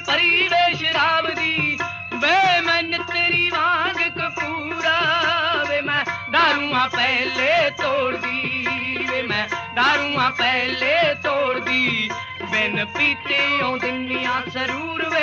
ਭਰੀ ਵੇ ਸ਼ਰਾਬ ਦੀ ਵੇ ਮੈਂ ਤੇਰੀ ਵਾਂਗ ਕਪੂਰਾ ਵੇ ਮੈਂ ਦਾਰੂਆਂ ਪਹਿਲੇ ਤੋੜਦੀ ਵੇ ਮੈਂ ਦਾਰੂਆਂ ਪਹਿਲੇ ਤੋੜਦੀ ਬਿਨ ਪੀਤੇ ਆਉਂਦੀਆਂ ਸਰੂਰ ਵੇ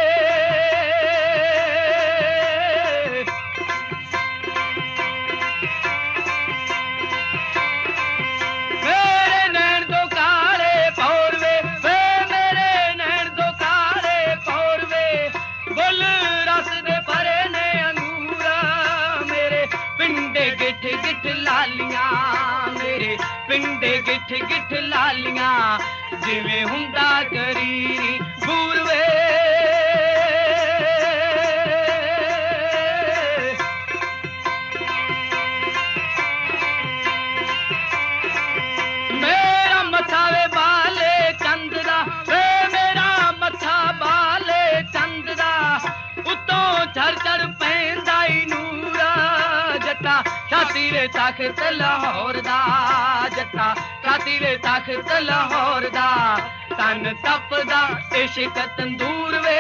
ਪਿੰਡੇ ਗਿੱਠ ਗਿੱਠ ਲਾਲੀਆਂ ਜਿਵੇਂ ਹੁੰਦਾ ਕਰੀਰੀ ਬੂਰਵੇ ਮੇਰਾ ਮੱਥਾ ਵੇ ਬਾਲੇ ਚੰਦ ਦਾ ਵੇ ਮੇਰਾ ਮੱਥਾ ਬਾਲੇ ਚੰਦ ਦਾ ਉੱਤੋਂ ਝੜ ਝੜ ਪੈਂਦਾ ਈ ਨੂਰਾ ਜੱਟਾ ਛਾਤੀ ਵੇ ਤਖਤ ਲਾਹੌਰ ਦਾ ਜੱਟਾ ਛਾਤੀ ਵੇ ਤਖਤ ਲਾਹੌਰ ਦਾ ਤਨ ਤਪਦਾ ਇਸ਼ਕ ਤੰਦੂਰ ਵੇ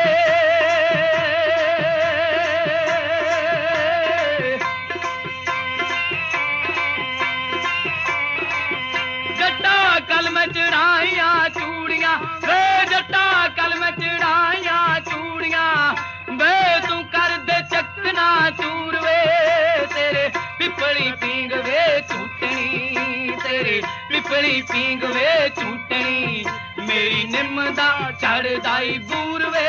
ਜੱਟਾ ਕਲਮ ਚੜਾਈਆਂ ਚੂੜੀਆਂ ਵੇ ਜੱਟਾ ਕਲਮ ਚੜਾਈਆਂ ਚੂੜੀਆਂ ਵੇ ਤੂੰ ਕਰਦੇ ਚੱਕਣਾ ਚੂਰ ਵੇ ਤੇਰੇ ਪਿੱਪਲੀ ਪੀਂਗ ਵੇ ਝੂਟਣੀ ਤੇਰੇ ਪਿੱਪਲੀ ਪੀਂਗ ਵੇ ਝੂਟਣੀ ਮੇਰੀ ਨਿੰਮ ਦਾ ਚੜਦਾ ਈ ਬੂਰ ਵੇ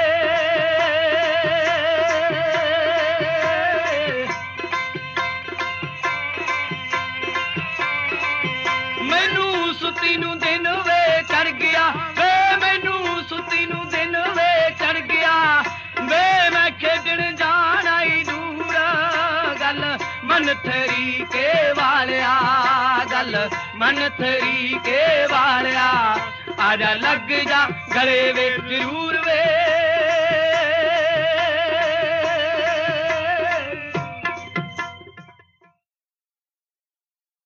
ਮੈਨੂੰ ਸੁੱਤੀ ਨੂੰ ਦਿਨ ਵੇ ਚੜ ਗਿਆ ਵੇ ਮੈਨੂੰ ਸੁੱਤੀ ਨੂੰ ਦਿਨ ਵੇ ਚੜ ਗਿਆ ਵੇ ਮੈਂ ਖੇਡਣ ਜਾਣਾ ਈ ਦੂਰ ਗੱਲ ਮਨ ਤਰੀਕੇ ਵਾਲਿਆ ਗੱਲ ਮਨ ਤਰੀਕੇ ਵਾਲਿਆ ਆਜਾ ਲੱਗ ਜਾ ਗਲੇ ਵੇ ਜ਼ਰੂਰ ਵੇ